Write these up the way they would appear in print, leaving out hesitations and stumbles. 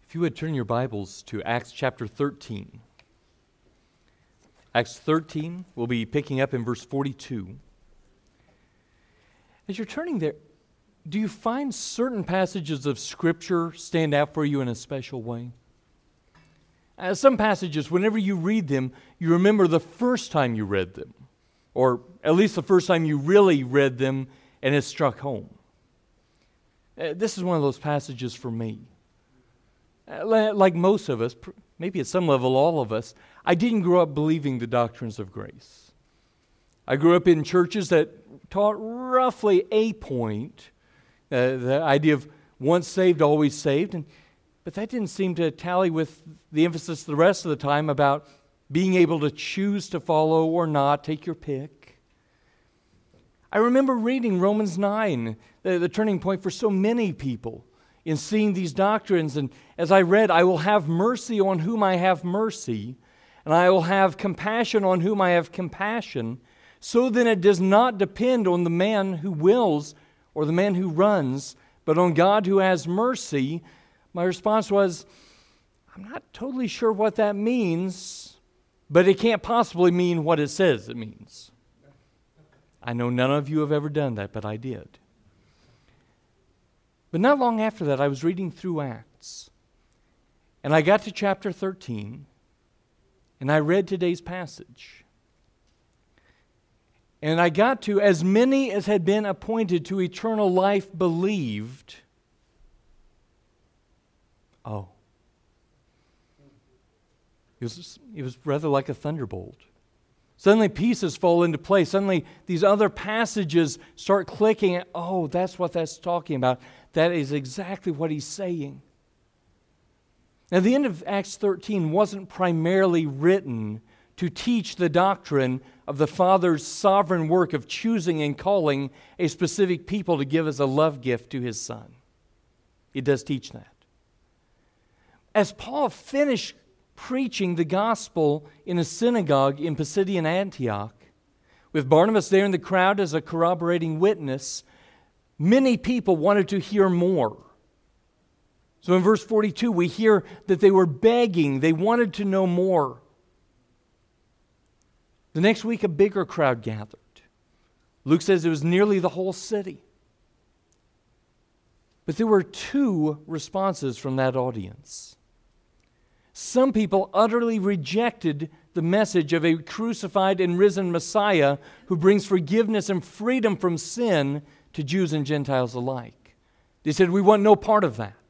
If you would turn your Bibles to Acts chapter 13. Acts 13, we'll be picking up in verse 42. As you're turning there, do you find certain passages of Scripture stand out for you in a special way? Some passages, whenever you read them, you remember the first time you read them, or at least the first time you really read them and it struck home. This is one of those passages for me. Like most of us, maybe at some level all of us, I didn't grow up believing the doctrines of grace. I grew up in churches that taught roughly a point, the idea of once saved, always saved, but that didn't seem to tally with the emphasis the rest of the time about being able to choose to follow or not, take your pick. I remember reading Romans 9, the turning point for so many people in seeing these doctrines, and as I read, I will have mercy on whom I have mercy, and I will have compassion on whom I have compassion. So then it does not depend on the man who wills or the man who runs, but on God who has mercy. My response was, I'm not totally sure what that means, but it can't possibly mean what it says it means. I know none of you have ever done that, but I did. But not long after that, I was reading through Acts, and I got to chapter 13, and I read today's passage. And I got to, as many as had been appointed to eternal life believed. Oh. It was rather like a thunderbolt. Suddenly pieces fall into place. Suddenly these other passages start clicking. Oh, that's what that's talking about. That is exactly what he's saying. Now, the end of Acts 13 wasn't primarily written to teach the doctrine of the Father's sovereign work of choosing and calling a specific people to give as a love gift to His Son. It does teach that. As Paul finished preaching the gospel in a synagogue in Pisidian Antioch, with Barnabas there in the crowd as a corroborating witness, many people wanted to hear more. So in verse 42, we hear that they were begging, they wanted to know more. The next week, a bigger crowd gathered. Luke says it was nearly the whole city. But there were two responses from that audience. Some people utterly rejected the message of a crucified and risen Messiah who brings forgiveness and freedom from sin to Jews and Gentiles alike. They said, we want no part of that.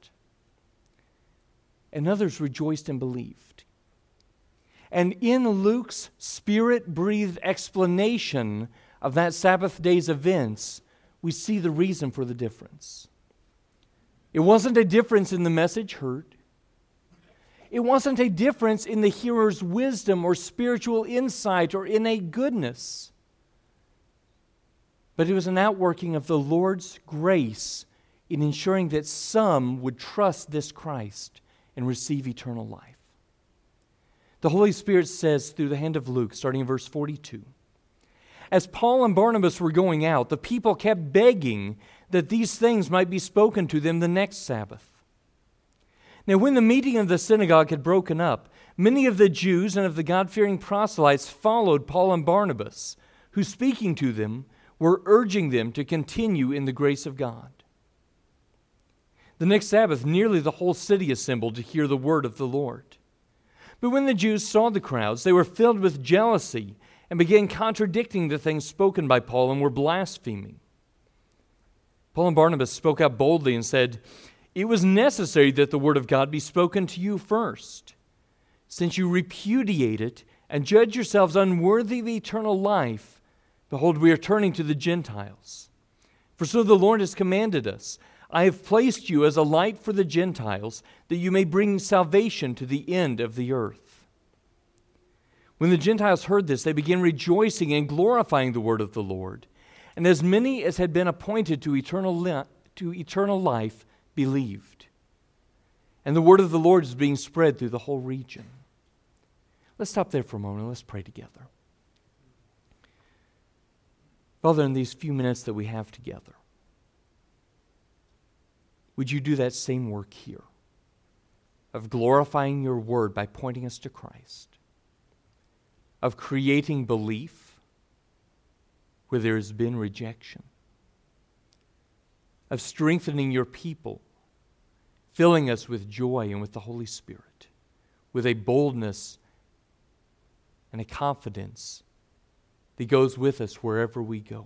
And others rejoiced and believed. And in Luke's Spirit-breathed explanation of that Sabbath day's events, we see the reason for the difference. It wasn't a difference in the message heard. It wasn't a difference in the hearer's wisdom or spiritual insight or innate goodness. But it was an outworking of the Lord's grace in ensuring that some would trust this Christ and receive eternal life. The Holy Spirit says through the hand of Luke, starting in verse 42, as Paul and Barnabas were going out, the people kept begging that these things might be spoken to them the next Sabbath. Now, when the meeting of the synagogue had broken up, many of the Jews and of the God-fearing proselytes followed Paul and Barnabas, who, speaking to them, were urging them to continue in the grace of God. The next Sabbath, nearly the whole city assembled to hear the word of the Lord. But when the Jews saw the crowds, they were filled with jealousy and began contradicting the things spoken by Paul and were blaspheming. Paul and Barnabas spoke out boldly and said, it was necessary that the word of God be spoken to you first. Since you repudiate it and judge yourselves unworthy of eternal life, behold, we are turning to the Gentiles. For so the Lord has commanded us, I have placed you as a light for the Gentiles, that you may bring salvation to the end of the earth. When the Gentiles heard this, they began rejoicing and glorifying the word of the Lord. And as many as had been appointed to eternal life believed. And the word of the Lord is being spread through the whole region. Let's stop there for a moment and let's pray together. Father, in these few minutes that we have together, would you do that same work here? of glorifying your word by pointing us to Christ, of creating belief where there has been rejection, of strengthening your people, filling us with joy and with the Holy Spirit, with a boldness and a confidence that goes with us wherever we go.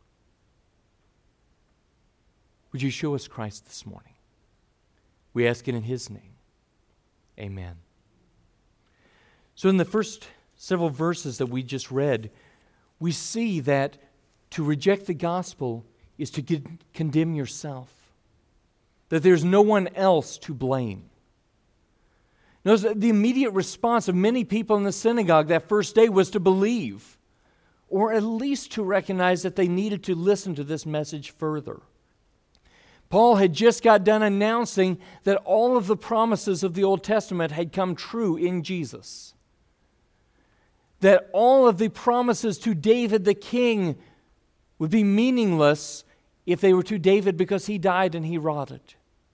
Would you show us Christ this morning? We ask it in His name. Amen. So in the first several verses that we just read, we see that to reject the gospel is to condemn yourself, that there's no one else to blame. Notice the immediate response of many people in the synagogue that first day was to believe, or at least to recognize that they needed to listen to this message further. Paul had just got done announcing that all of the promises of the Old Testament had come true in Jesus. That all of the promises to David the king would be meaningless if they were to David because he died and he rotted.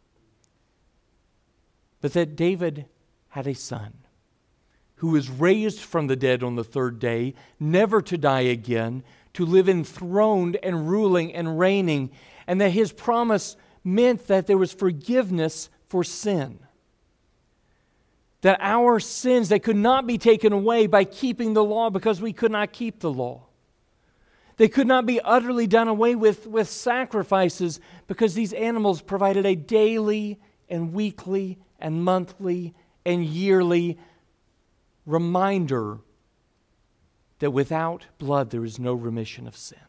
But that David had a son who was raised from the dead on the third day, never to die again, to live enthroned and ruling and reigning, and that his promise meant that there was forgiveness for sin. That our sins, they could not be taken away by keeping the law because we could not keep the law. They could not be utterly done away with sacrifices because these animals provided a daily and weekly and monthly and yearly reminder that without blood there is no remission of sin.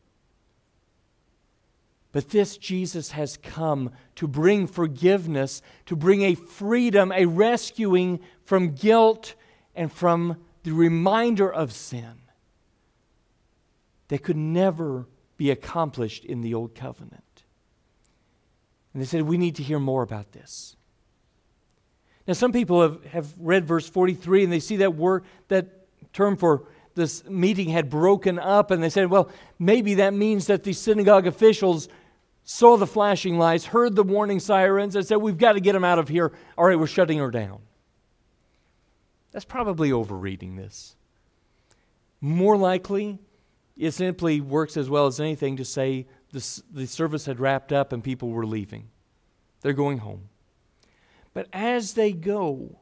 But this Jesus has come to bring forgiveness, to bring a freedom, a rescuing from guilt and from the reminder of sin that could never be accomplished in the Old Covenant. And they said, we need to hear more about this. Now, some people have read verse 43 and they see that word, that term for this meeting had broken up, and they said, well, maybe that means that the synagogue officials saw the flashing lights, heard the warning sirens, and said, we've got to get them out of here. All right, we're shutting her down. That's probably overreading this. More likely, it simply works as well as anything to say the service had wrapped up and people were leaving. They're going home. But as they go,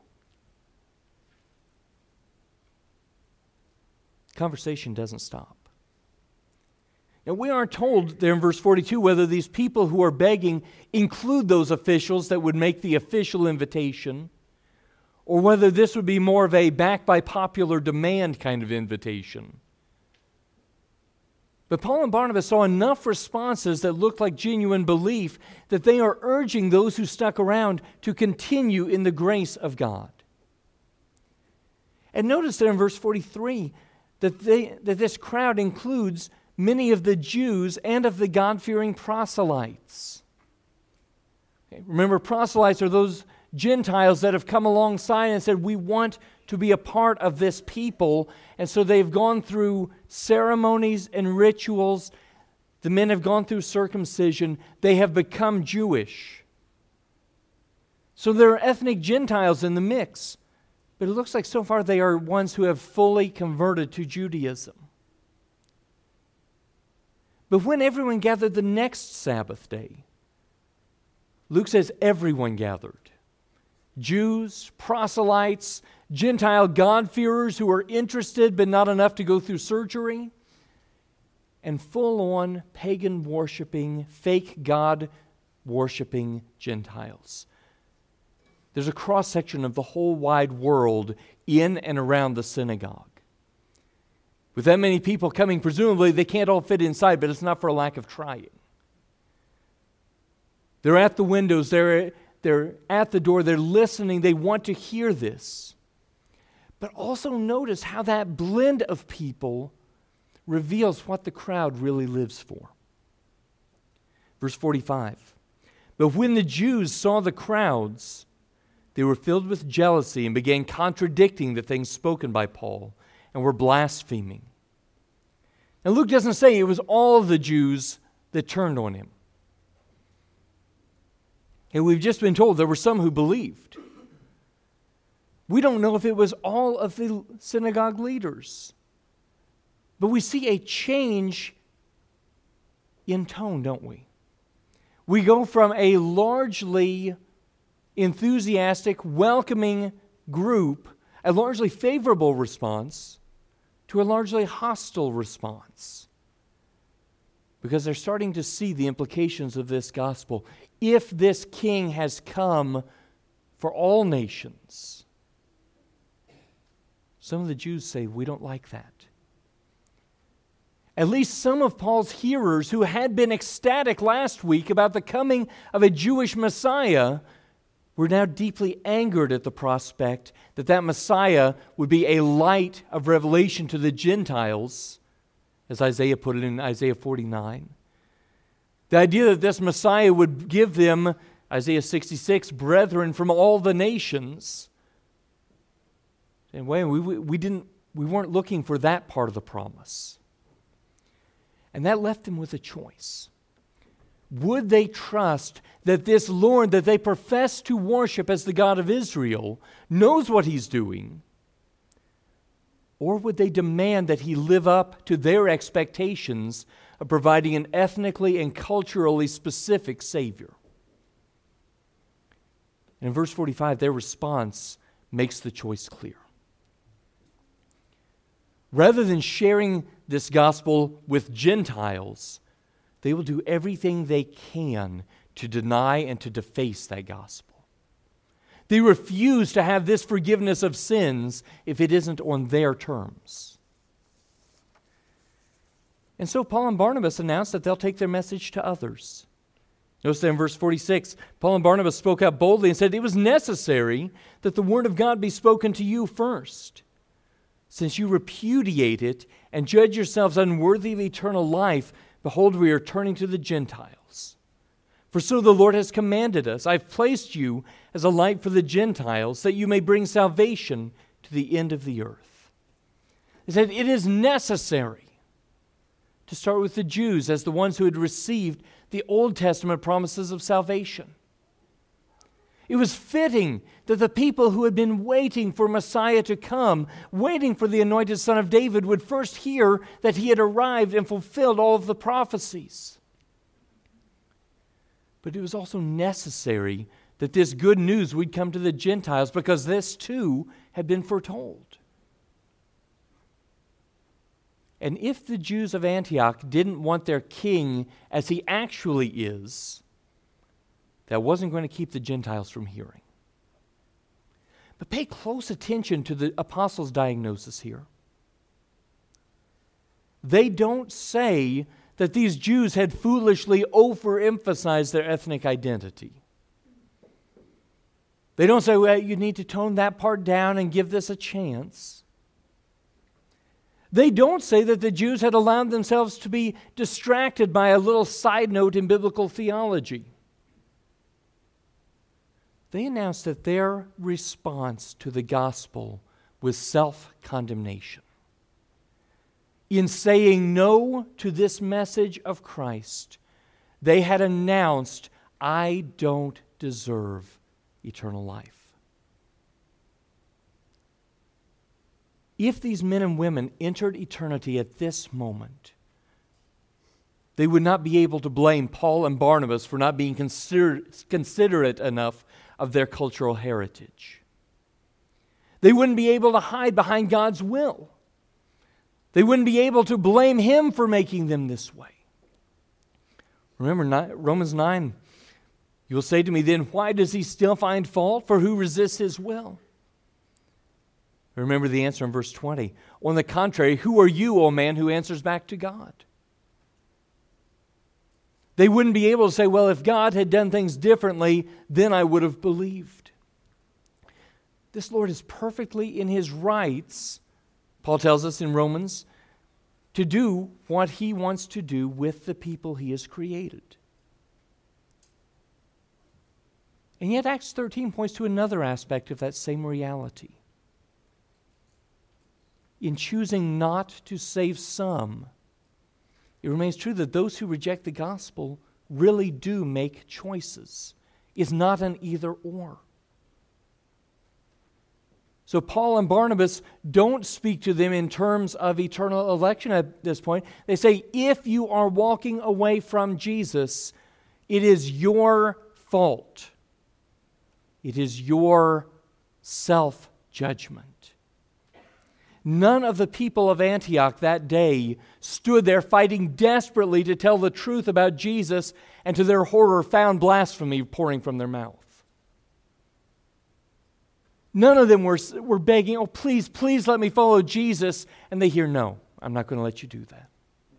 conversation doesn't stop. Now, we aren't told there in verse 42 whether these people who are begging include those officials that would make the official invitation, or whether this would be more of a back by popular demand kind of invitation. But Paul and Barnabas saw enough responses that looked like genuine belief that they are urging those who stuck around to continue in the grace of God. And notice there in verse 43 that this crowd includes many of the Jews and of the God-fearing proselytes. Okay, remember, proselytes are those Gentiles that have come alongside and said, we want to be a part of this people. And so they've gone through ceremonies and rituals. The men have gone through circumcision. They have become Jewish. So there are ethnic Gentiles in the mix. But it looks like so far they are ones who have fully converted to Judaism. But when everyone gathered the next Sabbath day, Luke says everyone gathered. Jews, proselytes, Gentile God-fearers who are interested but not enough to go through surgery, and full-on pagan-worshiping, fake God-worshiping Gentiles. There's a cross-section of the whole wide world in and around the synagogue. With that many people coming, presumably they can't all fit inside, but it's not for a lack of trying. They're at the windows, they're at the door, they're listening, they want to hear this. But also notice how that blend of people reveals what the crowd really lives for. Verse 45, but when the Jews saw the crowds, they were filled with jealousy and began contradicting the things spoken by Paul, and were blaspheming. Now Luke doesn't say it was all of the Jews that turned on him. And we've just been told there were some who believed. We don't know if it was all of the synagogue leaders. But we see a change in tone, don't we? We go from a largely enthusiastic, welcoming group, a largely favorable response, to a largely hostile response. Because they're starting to see the implications of this gospel. If this king has come for all nations, some of the Jews say, we don't like that. At least some of Paul's hearers who had been ecstatic last week about the coming of a Jewish Messiah were now deeply angered at the prospect that that Messiah would be a light of revelation to the Gentiles, as Isaiah put it in Isaiah 49. The idea that this Messiah would give them, Isaiah 66, brethren from all the nations. And we weren't looking for that part of the promise. And that left them with a choice. Would they trust that this Lord that they profess to worship as the God of Israel knows what He's doing? Or would they demand that He live up to their expectations of providing an ethnically and culturally specific Savior? And in verse 45, their response makes the choice clear. Rather than sharing this gospel with Gentiles, they will do everything they can to deny and to deface that gospel. They refuse to have this forgiveness of sins if it isn't on their terms. And so Paul and Barnabas announced that they'll take their message to others. Notice that in verse 46, Paul and Barnabas spoke out boldly and said, it was necessary that the word of God be spoken to you first. Since you repudiate it and judge yourselves unworthy of eternal life, behold, we are turning to the Gentiles. For so the Lord has commanded us, I've placed you as a light for the Gentiles, that you may bring salvation to the end of the earth. He said it is necessary to start with the Jews as the ones who had received the Old Testament promises of salvation. It was fitting that the people who had been waiting for Messiah to come, waiting for the anointed son of David, would first hear that he had arrived and fulfilled all of the prophecies. But it was also necessary that this good news would come to the Gentiles because this too had been foretold. And if the Jews of Antioch didn't want their king as he actually is, that wasn't going to keep the Gentiles from hearing. But pay close attention to the apostles' diagnosis here. They don't say that these Jews had foolishly overemphasized their ethnic identity. They don't say, well, you need to tone that part down and give this a chance. They don't say that the Jews had allowed themselves to be distracted by a little side note in biblical theology. They announced that their response to the gospel was self-condemnation. In saying no to this message of Christ, they had announced, I don't deserve eternal life. If these men and women entered eternity at this moment, they would not be able to blame Paul and Barnabas for not being considerate enough of their cultural heritage. They wouldn't be able to hide behind God's will. They wouldn't be able to blame Him for making them this way. Remember Romans 9, you will say to me then, why does He still find fault? For who resists His will? Remember the answer in verse 20. On the contrary, who are you, O man, who answers back to God? They wouldn't be able to say, well, if God had done things differently, then I would have believed. This Lord is perfectly in His rights, Paul tells us in Romans, to do what He wants to do with the people He has created. And yet Acts 13 points to another aspect of that same reality. In choosing not to save some, it remains true that those who reject the gospel really do make choices. It's not an either or. So Paul and Barnabas don't speak to them in terms of eternal election at this point. They say, if you are walking away from Jesus, it is your fault. It is your self-judgment. None of the people of Antioch that day stood there fighting desperately to tell the truth about Jesus, and to their horror found blasphemy pouring from their mouth. None of them were begging, oh, please, please let me follow Jesus. And they hear, no, I'm not going to let you do that.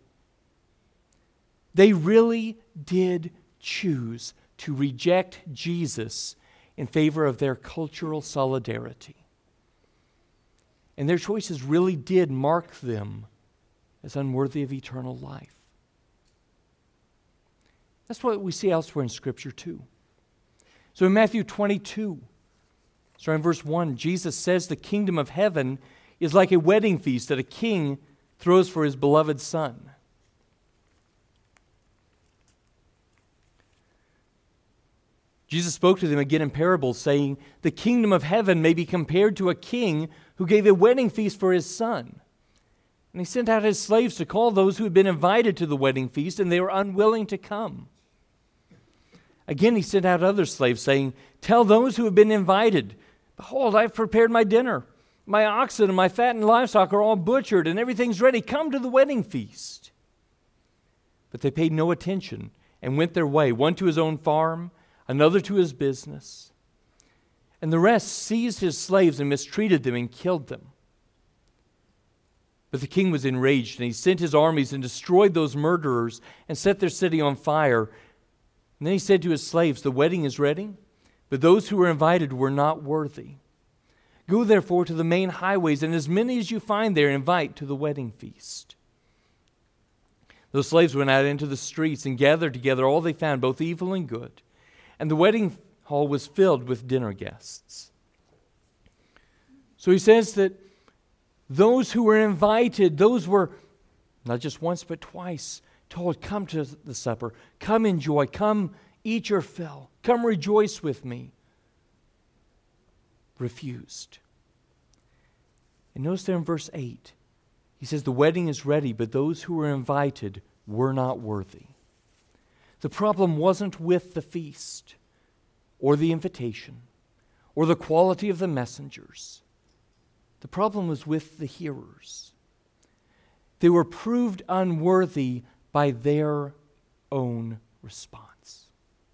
They really did choose to reject Jesus in favor of their cultural solidarity. And their choices really did mark them as unworthy of eternal life. That's what we see elsewhere in Scripture too. So in Matthew 22, starting in verse 1, Jesus says the kingdom of heaven is like a wedding feast that a king throws for his beloved son. Jesus spoke to them again in parables, saying, the kingdom of heaven may be compared to a king who gave a wedding feast for his son. And he sent out his slaves to call those who had been invited to the wedding feast, and they were unwilling to come. Again, he sent out other slaves, saying, tell those who have been invited, behold, I've prepared my dinner. My oxen and my fattened livestock are all butchered, and everything's ready. Come to the wedding feast. But they paid no attention and went their way, one to his own farm, another to his business. And the rest seized his slaves and mistreated them and killed them. But the king was enraged, and he sent his armies and destroyed those murderers and set their city on fire. And then he said to his slaves, the wedding is ready, but those who were invited were not worthy. Go therefore to the main highways, and as many as you find there, invite to the wedding feast. Those slaves went out into the streets and gathered together all they found, both evil and good. And the wedding hall was filled with dinner guests. So he says that those who were invited, those were not just once but twice told, come to the supper, come enjoy, come eat your fill, come rejoice with me. Refused. And notice there in verse 8, he says the wedding is ready, but those who were invited were not worthy. The problem wasn't with the feast or the invitation or the quality of the messengers. The problem was with the hearers. They were proved unworthy by their own response.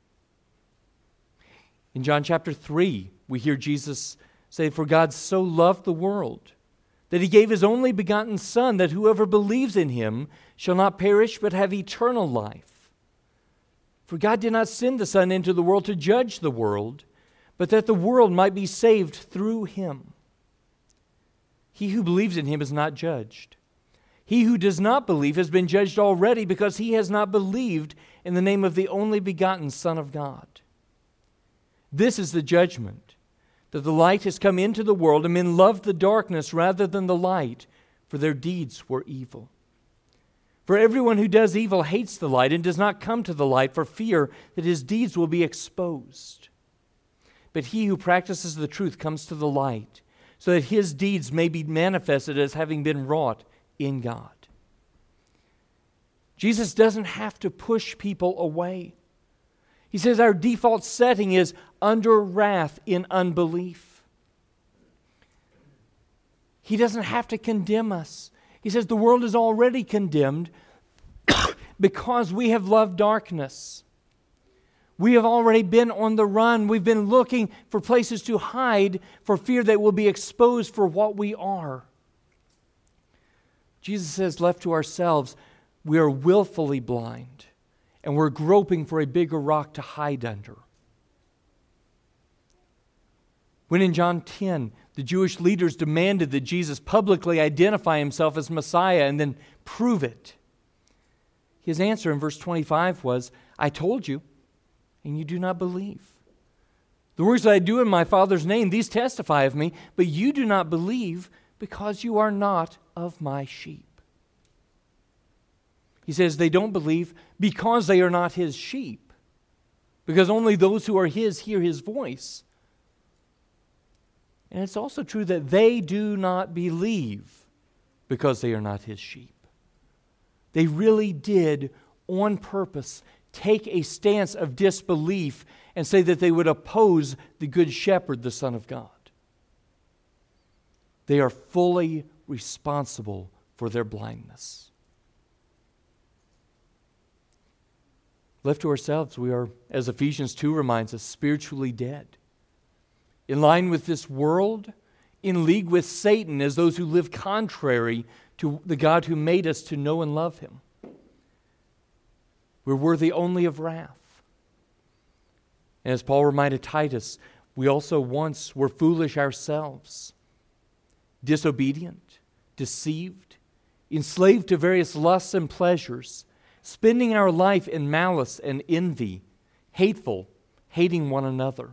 In John chapter 3, we hear Jesus say, for God so loved the world that he gave his only begotten Son, that whoever believes in him shall not perish but have eternal life. For God did not send the Son into the world to judge the world, but that the world might be saved through him. He who believes in him is not judged. He who does not believe has been judged already, because he has not believed in the name of the only begotten Son of God. This is the judgment, that the light has come into the world, and men loved the darkness rather than the light, for their deeds were evil. For everyone who does evil hates the light and does not come to the light for fear that his deeds will be exposed. But he who practices the truth comes to the light, so that his deeds may be manifested as having been wrought in God. Jesus doesn't have to push people away. He says our default setting is under wrath in unbelief. He doesn't have to condemn us. He says the world is already condemned because we have loved darkness. We have already been on the run. We've been looking for places to hide for fear that we'll be exposed for what we are. Jesus says, left to ourselves, we are willfully blind, and we're groping for a bigger rock to hide under. When in John 10, the Jewish leaders demanded that Jesus publicly identify himself as Messiah and then prove it, his answer in verse 25 was, I told you, and you do not believe. The works that I do in my Father's name, these testify of me, but you do not believe because you are not of my sheep. He says they don't believe because they are not his sheep, because only those who are his hear his voice. And And it's also true that they do not believe because they are not his sheep. They really did, on purpose, take a stance of disbelief and say that they would oppose the Good Shepherd, the Son of God. They are fully responsible for their blindness. Left to ourselves, we are, as Ephesians 2 reminds us, spiritually dead. In line with this world, in league with Satan as those who live contrary to the God who made us to know and love him. We're worthy only of wrath. And as Paul reminded Titus, we also once were foolish ourselves, disobedient, deceived, enslaved to various lusts and pleasures, spending our life in malice and envy, hateful, hating one another.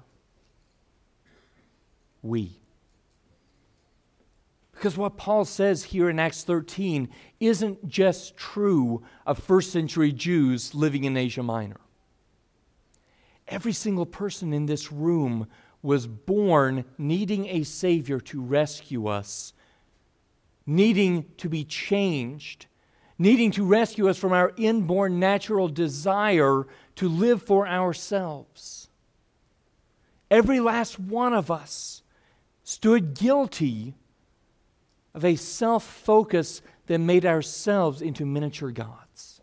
Because what Paul says here in Acts 13 isn't just true of first century Jews living in Asia Minor. Every single person in this room was born needing a Savior to rescue us, needing to be changed, needing to rescue us from our inborn natural desire to live for ourselves. Every last one of us stood guilty of a self-focus that made ourselves into miniature gods.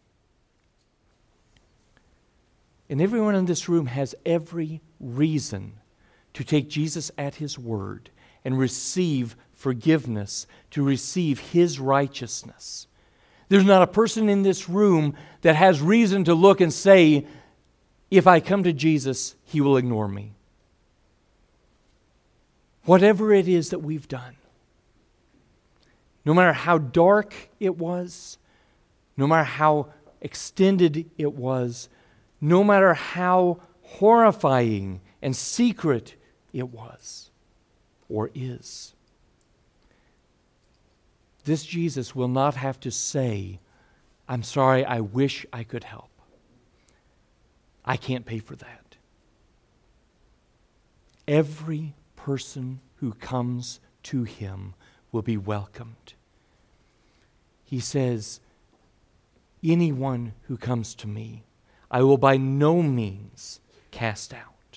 And everyone in this room has every reason to take Jesus at his word and receive forgiveness, to receive his righteousness. There's not a person in this room that has reason to look and say, if I come to Jesus, he will ignore me. Whatever it is that we've done, no matter how dark it was, no matter how extended it was, no matter how horrifying and secret it was or is, this Jesus will not have to say, I'm sorry, I wish I could help. I can't pay for that. Every person who comes to him will be welcomed. He says, anyone who comes to me, I will by no means cast out.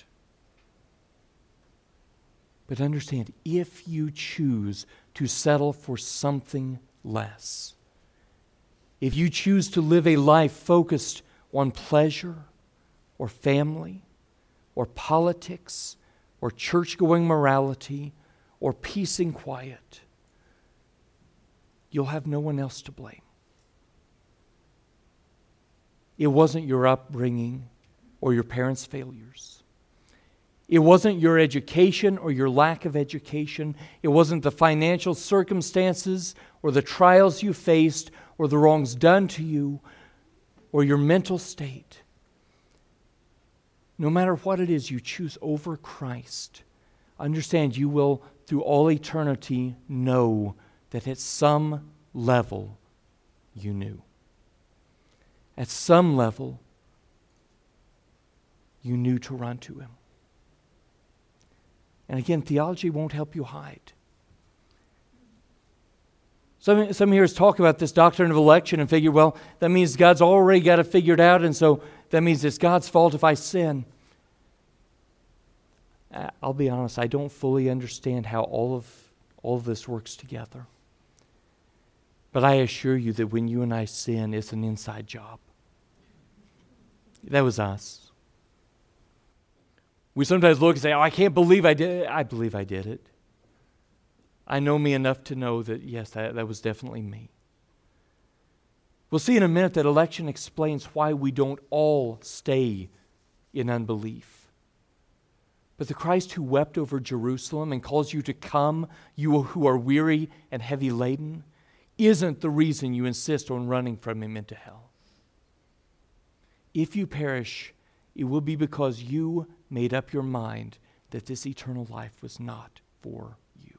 But understand, if you choose to settle for something less, if you choose to live a life focused on pleasure or family or politics or church-going morality or peace and quiet, you'll have no one else to blame. It wasn't your upbringing or your parents' failures. It wasn't your education or your lack of education. It wasn't the financial circumstances or the trials you faced or the wrongs done to you or your mental state. No matter what it is you choose over Christ, understand you will, through all eternity, know that at some level you knew. At some level, you knew to run to him. And again, theology won't help you hide. Some hearers talk about this doctrine of election and figure, well, that means God's already got it figured out, and so that means it's God's fault if I sin. I'll be honest, I don't fully understand how all of this works together. But I assure you that when you and I sin, it's an inside job. That was us. We sometimes look and say, oh, I can't believe I did it. I believe I did it. I know me enough to know that, yes, that was definitely me. We'll see in a minute that election explains why we don't all stay in unbelief. But the Christ who wept over Jerusalem and calls you to come, you who are weary and heavy laden, isn't the reason you insist on running from him into hell. If you perish, it will be because you made up your mind that this eternal life was not for you.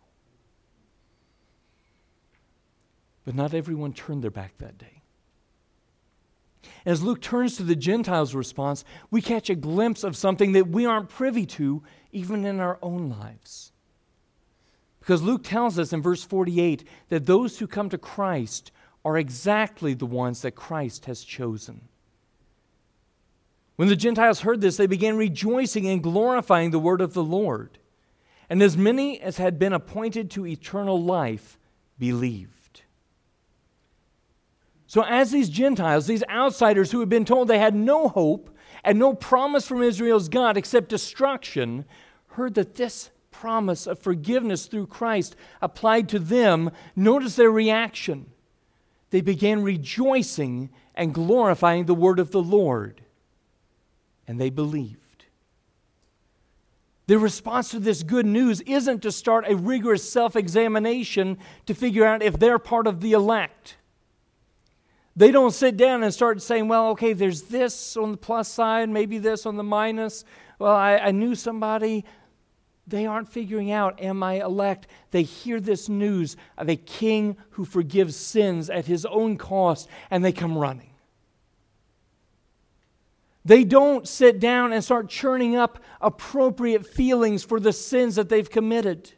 But not everyone turned their back that day. As Luke turns to the Gentiles' response, we catch a glimpse of something that we aren't privy to even in our own lives. Because Luke tells us in verse 48 that those who come to Christ are exactly the ones that Christ has chosen. When the Gentiles heard this, they began rejoicing and glorifying the word of the Lord. And as many as had been appointed to eternal life believed. So as these Gentiles, these outsiders who had been told they had no hope and no promise from Israel's God except destruction, heard that this promise of forgiveness through Christ applied to them, notice their reaction. They began rejoicing and glorifying the word of the Lord. And they believed. Their response to this good news isn't to start a rigorous self-examination to figure out if they're part of the elect. They don't sit down and start saying, well, okay, there's this on the plus side, maybe this on the minus. Well, I knew somebody. They aren't figuring out, am I elect? They hear this news of a king who forgives sins at his own cost, and they come running. They don't sit down and start churning up appropriate feelings for the sins that they've committed.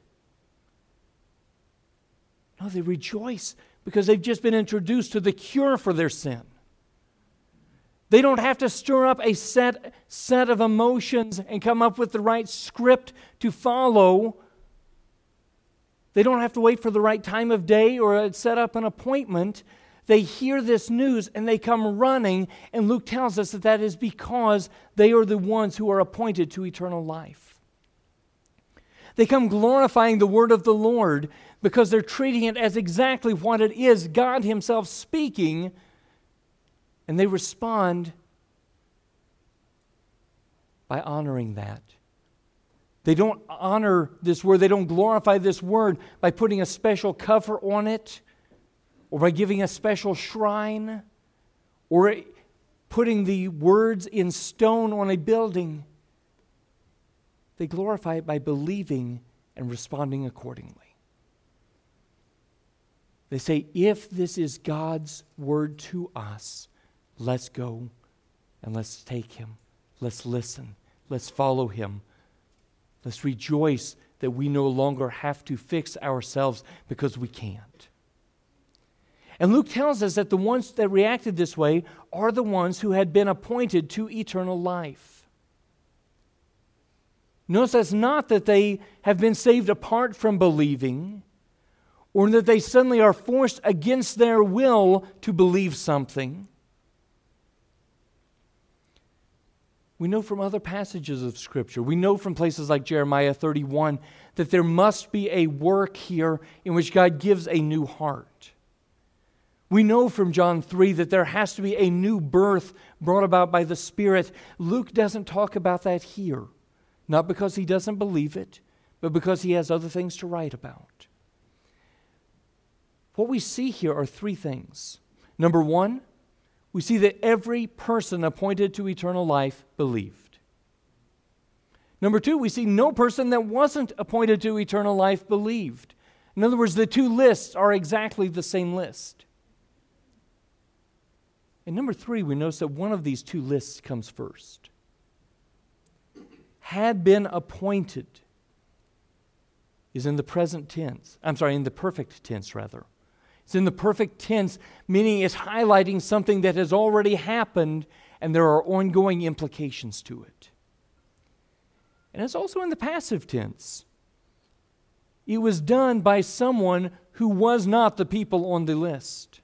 No, they rejoice because they've just been introduced to the cure for their sin. They don't have to stir up a set of emotions and come up with the right script to follow. They don't have to wait for the right time of day or set up an appointment. They hear this news and they come running, and Luke tells us that that is because they are the ones who are appointed to eternal life. They come glorifying the word of the Lord because they're treating it as exactly what it is, God Himself speaking, and they respond by honoring that. They don't honor this word, they don't glorify this word by putting a special cover on it, or by giving a special shrine, or putting the words in stone on a building. They glorify it by believing and responding accordingly. They say, if this is God's word to us, let's go and let's take Him. Let's listen. Let's follow Him. Let's rejoice that we no longer have to fix ourselves because we can't. And Luke tells us that the ones that reacted this way are the ones who had been appointed to eternal life. Notice that's not that they have been saved apart from believing, or that they suddenly are forced against their will to believe something. We know from other passages of Scripture, we know from places like Jeremiah 31, that there must be a work here in which God gives a new heart. We know from John 3 that there has to be a new birth brought about by the Spirit. Luke doesn't talk about that here, not because he doesn't believe it, but because he has other things to write about. What we see here are three things. Number one, we see that every person appointed to eternal life believed. Number two, we see no person that wasn't appointed to eternal life believed. In other words, the two lists are exactly the same list. And number three, we notice that one of these two lists comes first. Had been appointed is in the present tense. In the perfect tense, rather. It's in the perfect tense, meaning it's highlighting something that has already happened and there are ongoing implications to it. And it's also in the passive tense. It was done by someone who was not the people on the list.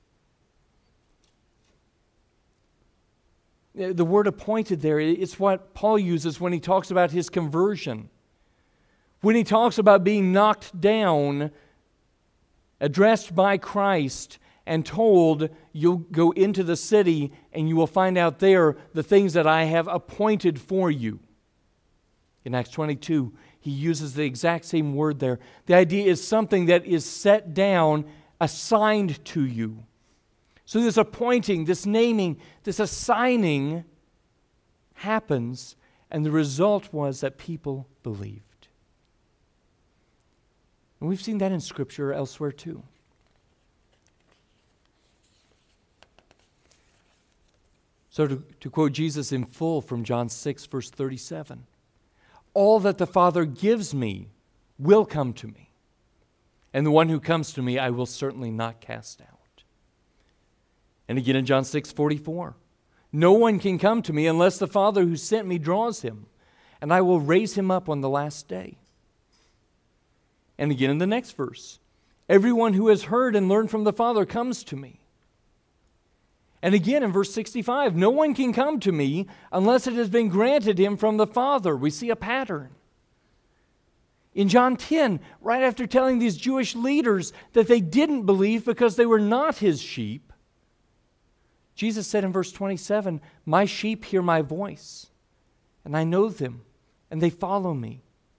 The word appointed there, it's what Paul uses when he talks about his conversion. When he talks about being knocked down, addressed by Christ, and told, you'll go into the city and you will find out there the things that I have appointed for you. In Acts 22, he uses the exact same word there. The idea is something that is set down, assigned to you. So this appointing, this naming, this assigning happens, and the result was that people believed. And we've seen that in Scripture elsewhere too. So to quote Jesus in full from John 6, verse 37, all that the Father gives me will come to me. and the one who comes to me I will certainly not cast out. And again in John 6:44, no one can come to me unless the Father who sent me draws him, and I will raise him up on the last day. And again in the next verse, everyone who has heard and learned from the Father comes to me. And again in verse 65, no one can come to me unless it has been granted him from the Father. We see a pattern. In John 10, right after telling these Jewish leaders that they didn't believe because they were not his sheep, Jesus said in verse 27, my sheep hear my voice, and I know them, and they follow me.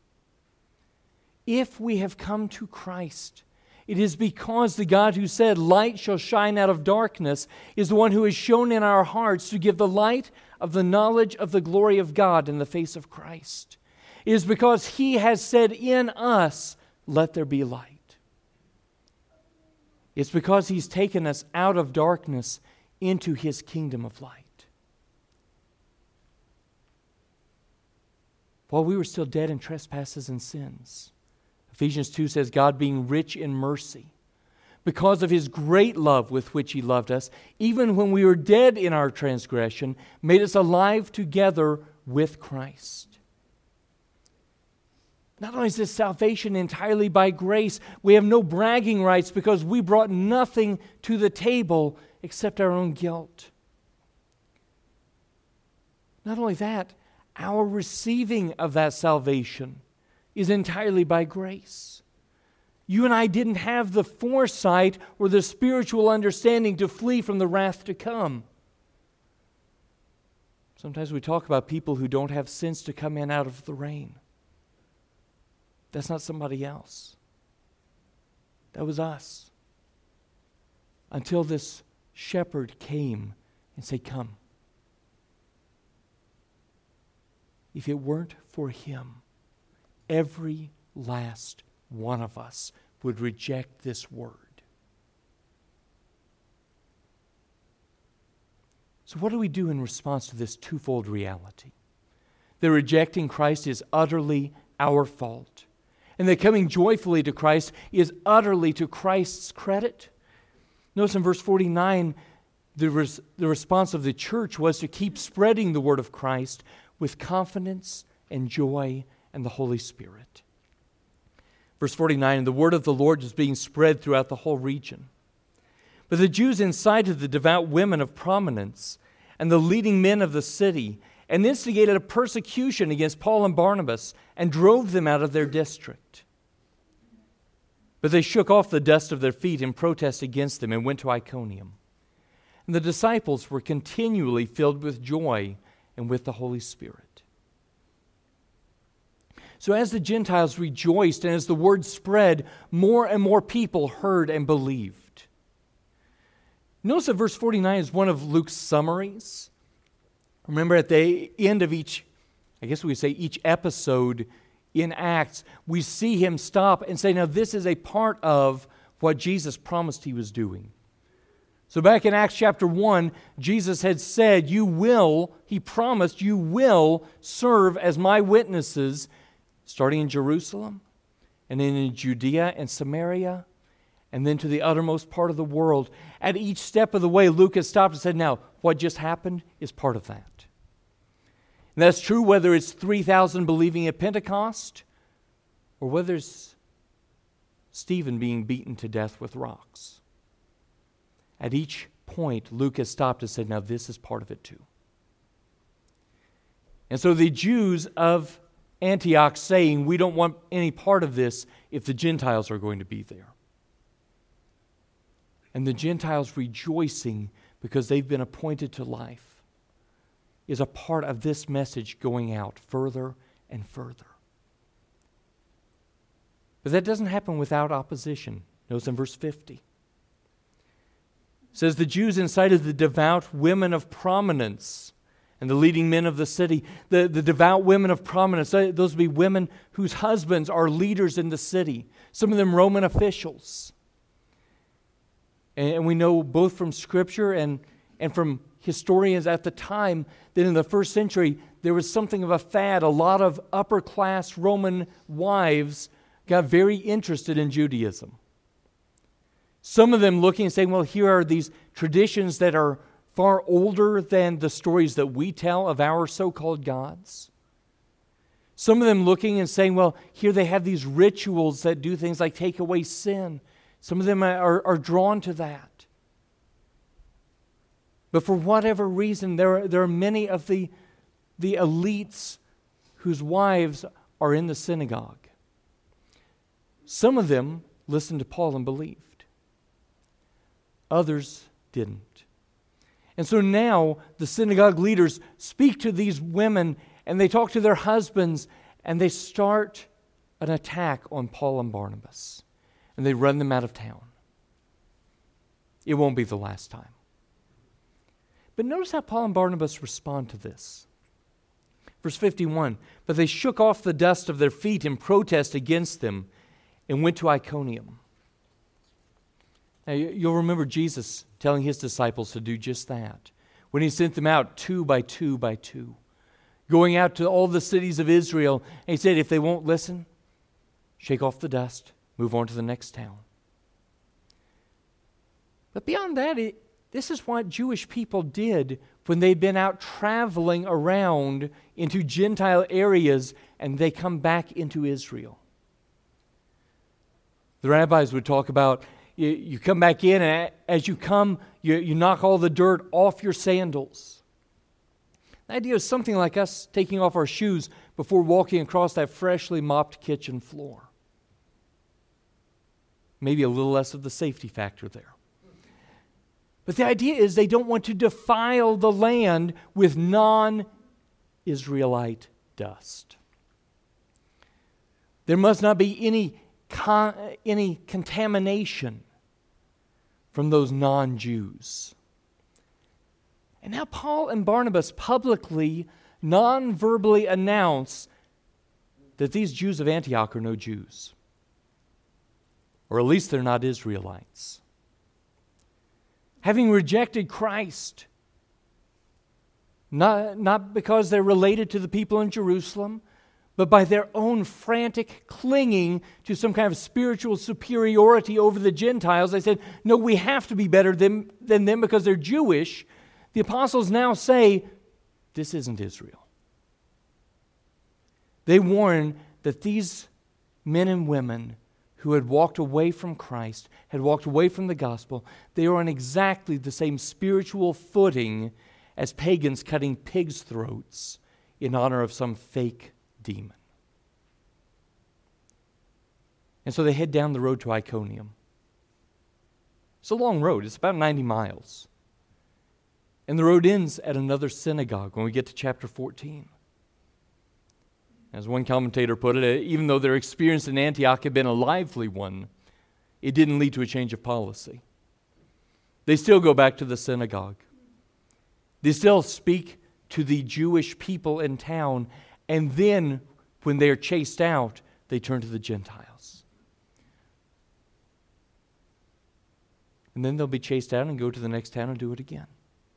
If we have come to Christ, it is because the God who said, light shall shine out of darkness, is the one who has shone in our hearts to give the light of the knowledge of the glory of God in the face of Christ. It is because he has said in us, let there be light. It's because he's taken us out of darkness into his kingdom of light. While we were still dead in trespasses and sins, Ephesians 2 says, God being rich in mercy, because of his great love with which he loved us, even when we were dead in our transgression, made us alive together with Christ. Not only is this salvation entirely by grace, we have no bragging rights because we brought nothing to the table except our own guilt. Not only that, our receiving of that salvation is entirely by grace. You and I didn't have the foresight or the spiritual understanding to flee from the wrath to come. Sometimes we talk about people who don't have sense to come in out of the rain. That's not somebody else. That was us. Until this shepherd came and said, come. If it weren't for him, every last one of us would reject this word. So what do we do in response to this twofold reality? That rejecting Christ is utterly our fault, and that coming joyfully to Christ is utterly to Christ's credit. Notice in verse 49, the response of the church was to keep spreading the word of Christ with confidence and joy and the Holy Spirit. Verse 49, the word of the Lord was being spread throughout the whole region. But the Jews incited the devout women of prominence and the leading men of the city and instigated a persecution against Paul and Barnabas and drove them out of their district. But they shook off the dust of their feet in protest against them and went to Iconium. And the disciples were continually filled with joy and with the Holy Spirit. So as the Gentiles rejoiced and as the word spread, more and more people heard and believed. Notice that verse 49 is one of Luke's summaries. Remember at the end of each episode in Acts, we see him stop and say, now this is a part of what Jesus promised he was doing. So back in Acts chapter 1, Jesus had said, he promised, you will serve as my witnesses, starting in Jerusalem, and then in Judea and Samaria, and then to the uttermost part of the world. At each step of the way, Luke has stopped and said, now, what just happened is part of that. And that's true whether it's 3,000 believing at Pentecost, or whether it's Stephen being beaten to death with rocks. At each point, Luke has stopped and said, now this is part of it too. And so the Jews of Antioch saying, we don't want any part of this if the Gentiles are going to be there. And the Gentiles rejoicing because they've been appointed to life is a part of this message going out further and further. But that doesn't happen without opposition. Notice in verse 50. It says, the Jews incited the devout women of prominence and the leading men of the city. The devout women of prominence, those would be women whose husbands are leaders in the city. Some of them Roman officials. And we know both from Scripture and from historians at the time that in the first century there was something of a fad. A lot of upper-class Roman wives got very interested in Judaism. Some of them looking and saying, well, here are these traditions that are far older than the stories that we tell of our so-called gods. Some of them looking and saying, well, here they have these rituals that do things like take away sin. Some of them are drawn to that. But for whatever reason, there are many of the elites whose wives are in the synagogue. Some of them listened to Paul and believed. Others didn't. And so now the synagogue leaders speak to these women and they talk to their husbands and they start an attack on Paul and Barnabas. And they run them out of town. It won't be the last time. But notice how Paul and Barnabas respond to this. Verse 51, but they shook off the dust of their feet in protest against them and went to Iconium. Now, you'll remember Jesus telling his disciples to do just that when he sent them out 2 by 2 by 2, going out to all the cities of Israel. And he said, if they won't listen, shake off the dust, move on to the next town. But beyond that, this is what Jewish people did when they'd been out traveling around into Gentile areas and they come back into Israel. The rabbis would talk about, you come back in, and as you come, you knock all the dirt off your sandals. The idea is something like us taking off our shoes before walking across that freshly mopped kitchen floor. Maybe a little less of the safety factor there. But the idea is they don't want to defile the land with non-Israelite dust. There must not be any contamination from those non-Jews. And now Paul and Barnabas publicly, non-verbally announce that these Jews of Antioch are no Jews. Or at least they're not Israelites. Having rejected Christ, not because they're related to the people in Jerusalem, but by their own frantic clinging to some kind of spiritual superiority over the Gentiles, they said, no, we have to be better than them because they're Jewish. The apostles now say, this isn't Israel. They warn that these men and women who had walked away from Christ, had walked away from the gospel, they are on exactly the same spiritual footing as pagans cutting pigs' throats in honor of some fake demon. And so they head down the road to Iconium. It's a long road. It's about 90 miles. And the road ends at another synagogue when we get to chapter 14. As one commentator put it, even though their experience in Antioch had been a lively one, it didn't lead to a change of policy. They still go back to the synagogue. They still speak to the Jewish people in town, and then when they are chased out, they turn to the Gentiles. And then they'll be chased out and go to the next town and do it again.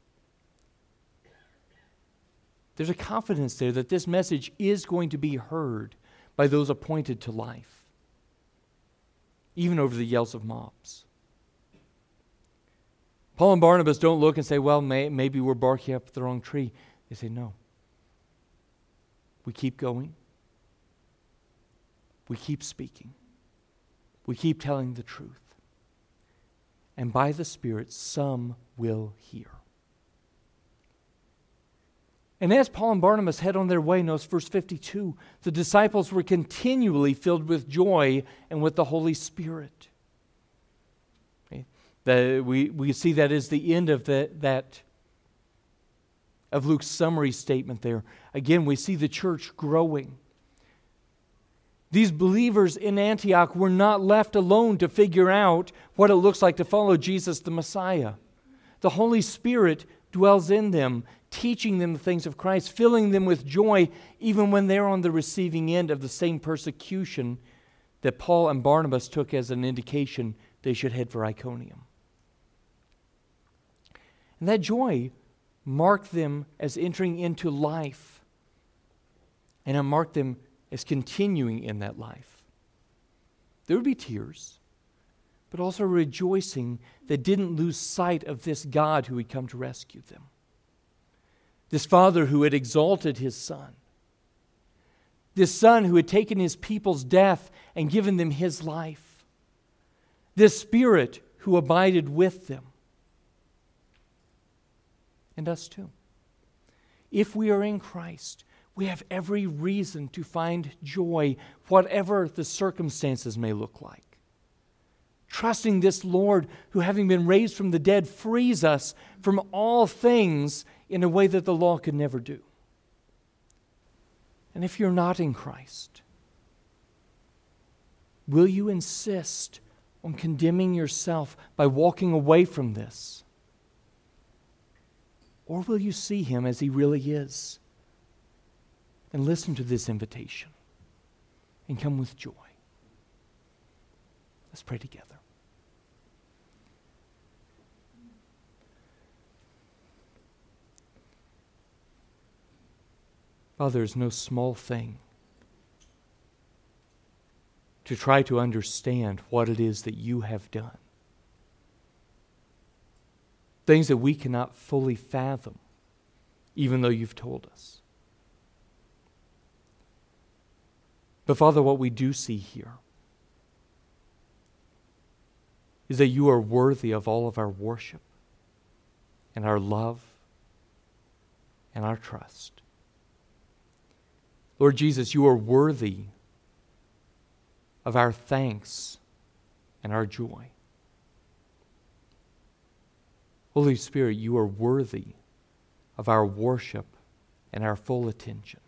There's a confidence there that this message is going to be heard by those appointed to life, even over the yells of mobs. Paul and Barnabas don't look and say, well, maybe we're barking up the wrong tree. They say, no. We keep going. We keep speaking. We keep telling the truth. And by the Spirit, some will hear. And as Paul and Barnabas head on their way, notice verse 52, the disciples were continually filled with joy and with the Holy Spirit. Okay? We see that is the end of of Luke's summary statement there. Again, we see the church growing. These believers in Antioch were not left alone to figure out what it looks like to follow Jesus the Messiah. The Holy Spirit dwells in them, teaching them the things of Christ, filling them with joy, even when they're on the receiving end of the same persecution that Paul and Barnabas took as an indication they should head for Iconium. And that joy marked them as entering into life, and it marked them as continuing in that life. There would be tears. but also rejoicing that didn't lose sight of this God who had come to rescue them. This Father who had exalted His Son. This Son who had taken His people's death and given them His life. This Spirit who abided with them. And us too. If we are in Christ, we have every reason to find joy, whatever the circumstances may look like. Trusting this Lord who, having been raised from the dead, frees us from all things in a way that the law could never do. And if you're not in Christ, will you insist on condemning yourself by walking away from this? Or will you see Him as He really is and listen to this invitation and come with joy? Let's pray together. Father, there's no small thing to try to understand what it is that You have done. Things that we cannot fully fathom, even though You've told us. But Father, what we do see here is that You are worthy of all of our worship and our love and our trust. Lord Jesus, You are worthy of our thanks and our joy. Holy Spirit, You are worthy of our worship and our full attention.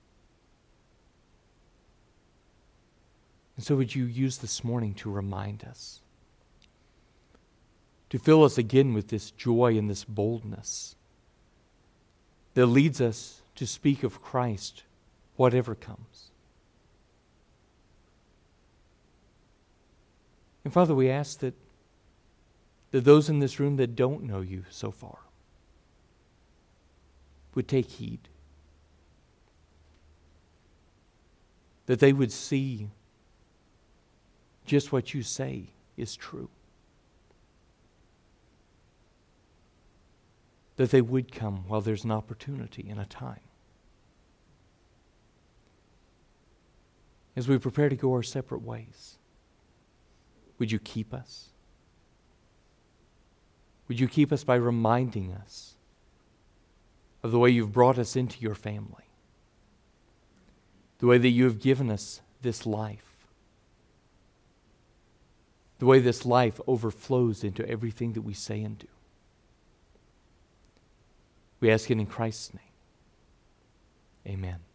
And so would You use this morning to remind us, to fill us again with this joy and this boldness that leads us to speak of Christ, whatever comes. And Father, we ask that those in this room that don't know You so far would take heed. That they would see just what You say is true. That they would come while there's an opportunity and a time. As we prepare to go our separate ways, would You keep us? Would You keep us by reminding us of the way You've brought us into Your family, the way that You have given us this life, the way this life overflows into everything that we say and do. We ask it in Christ's name. Amen.